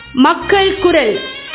மக்கள் குரல்.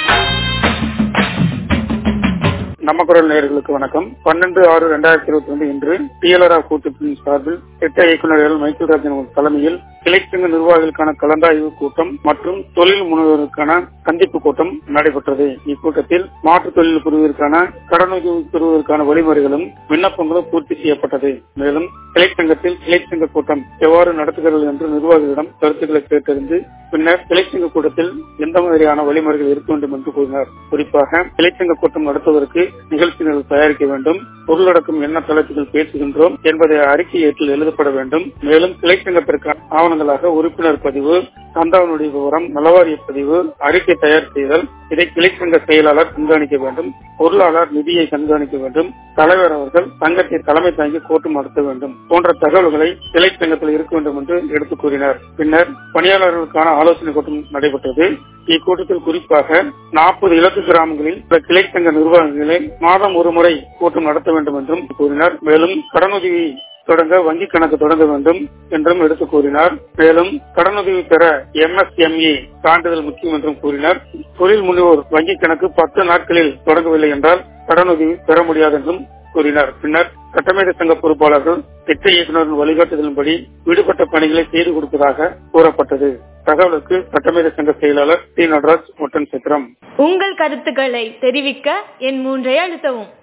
நம்ம குரல் நேயர்களுக்கு வணக்கம். 12/6/2022 இன்று டிஎல்ஆர் கூட்டத்தின் சார்பில் திட்ட இயக்குநர்கள் மைக்கேல் ராஜன் தலைமையில் கிளைச்சங்க நிர்வாகிகளுக்கான கலந்தாய்வு கூட்டம் மற்றும் தொழில் முனைவோருக்கான சந்திப்பு கூட்டம் நடைபெற்றது. இக்கூட்டத்தில் மாற்றுத் தொழில் புரிவதற்கான கடனுதவி பெறுவதற்கான வழிமுறைகளும் விண்ணப்பங்களும் பூர்த்தி செய்யப்பட்டது. மேலும் கிளைச்சங்கத்தில் கிளைச்சங்க கூட்டம் எவ்வாறு நடத்துகிறது என்று நிர்வாகிகளிடம் கருத்துக்களை கேட்டறிந்து பின்னர் கிளைச்சங்க கூட்டத்தில் எந்த மாதிரியான வழிமுறைகள் இருக்க வேண்டும் என்று கூறினார். குறிப்பாக கிளைச்சங்க கூட்டம் நடத்துவதற்கு நிகழ்ச்சிகள் தயாரிக்க வேண்டும், பொருளடக்கம் என்ன தலைப்புகள் பேசுகின்றோம் என்பதை அறிக்கை ஏற்றில் எழுதப்பட வேண்டும். மேலும் கிளைச்சங்கத்திற்கான ஆவணங்களாக உறுப்பினர் பதிவு, சந்தாவனுடைய விவரம், நலவாரிய பதிவு, அறிக்கை தயார் செய்தல், இதை கிளைச்சங்க செயலாளர் கண்காணிக்க வேண்டும். பொருளாளர் நிதியை கண்காணிக்க வேண்டும். தலைவர் அவர்கள் சங்கத்தை தலைமை தாங்கி கூட்டம் நடத்த வேண்டும் போன்ற தகவல்களை கிளைச்சங்கத்தில் இருக்க வேண்டும் என்று எடுத்துக் கூறினார். பின்னர் பணியாளர்களுக்கான ஆலோசனை கூட்டம் நடைபெற்றது. இக்கூட்டத்தில் குறிப்பாக 40 இலக்கு கிராமங்களில் கிளைச்சங்க நிர்வாகிகளை மாதம் ஒரு முறை கூட்டம் நடத்த வேண்டும் என்றும் கூறினார். மேலும் கடனுதவி தொடங்க வங்கி கணக்கு தொடங்க வேண்டும் என்றும் எடுத்துக் கூறினார். மேலும் கடனுதவி பெற MSME சான்றிதழ் முக்கியம் என்றும் கூறினார். தொழில் முனைவோர் வங்கி கணக்கு 10 நாட்களில் தொடங்கவில்லை என்றால் கடனுதவி பெற முடியாது என்றும் கூறினார். பின்னர் சட்டமேத சங்க பொறுப்பாளர்கள் திட்ட இயக்குநரின் வழிகாட்டுதலின்படி விடுபட்ட பணிகளை செய்து கொடுப்பதாக கூறப்பட்டது. தகவலுக்கு சட்டமேத சங்க செயலாளர் டி. நடராஜ், ஒட்டன் சித்திரம். உங்கள் கருத்துக்களை தெரிவிக்க எண் 3 அழுத்தவும்.